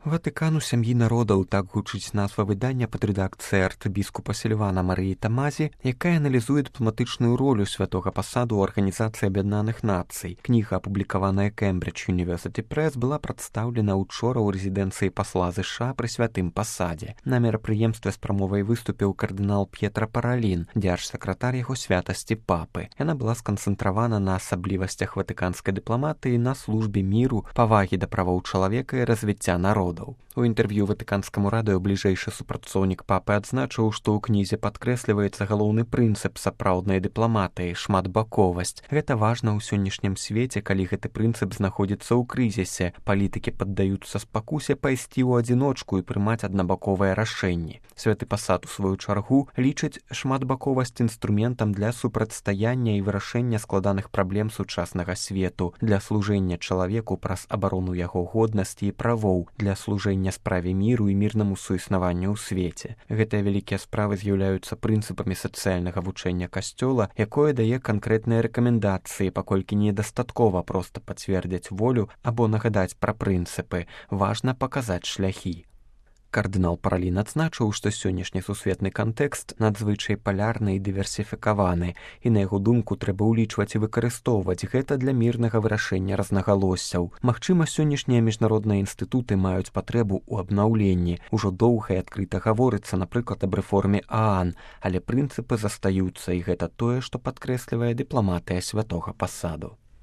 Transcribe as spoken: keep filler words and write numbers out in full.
Ватыкан у сям'і народаў, так гучыць назва выдання пад рэдакцыяй архібіскупа Сільвана Марыі Тамазі, якая аналізуе дыпламатычную ролю святога пасаду ў Арганізацыі Аб'яднаных Нацый. Кніга, апублікаваная Cambridge University Press, была прадстаўлена ўчора ў рэзідэнцыі пасла ЗША пры святым пасадзе. На мерапрыемстве з прамовай выступіў кардынал П'етра Паралін, дзяржсакратар яго святасці папы. Яна была сканцэнтравана на асаблівасцях ватыканскай дыпламатыі, на службе міру, павагі да правоў чалавека і развіцця народа. У інтэрв'ю ватыканскаму радыё бліжэйшы супрацоўнік папы адзначыў, што ў кнізе падкрэсліваецца галоўны прынцып сапраўднай дыпламатыі — шматбаковасць. Гэта важна ў сённяшнім свеце, калі гэты прынцып знаходзіцца ў крызісе. Палітыкі паддаюцца спакусе пайсці ў адзіночку і прымаць аднабаковыя рашэнні. Святы пасад, у сваю чаргу, лічыць шматбаковасць інструментам для супрацьстаяння і вырашэння складаных праблем сучаснага свету, для служэння чалавеку праз абарону яго годнасці і правоў, для служэння справе міру і мірнаму суіснаванню ў свеце. Гэтыя вялікія справы з'яўляюцца прынцыпамі сацыяльнага вучэння Касцёла, якое дае канкрэтныя рэкамендацыі, паколькі недастаткова проста пацвердзіць волю або нагадаць пра прынцыпы. Важна паказаць шляхі. Кардынал Паралін адзначыў, што сённяшні сусветны кантэкст надзвычай палярны і дыверсіфікаваны, і на яго думку трэба ўлічваць і выкарыстоўваць гэта для мірнага вырашэння рознагалоссяў. Магчыма, сённяшнія міжнародныя інстытуты маюць патрэбу ў абнаўленні. Ужо доўга і адкрыта гаворыцца, напрыклад, аб рэформе ААН, але прынцыпы застаюцца, і гэта тое, што падкрэслівае дыпламатыя святога пасаду.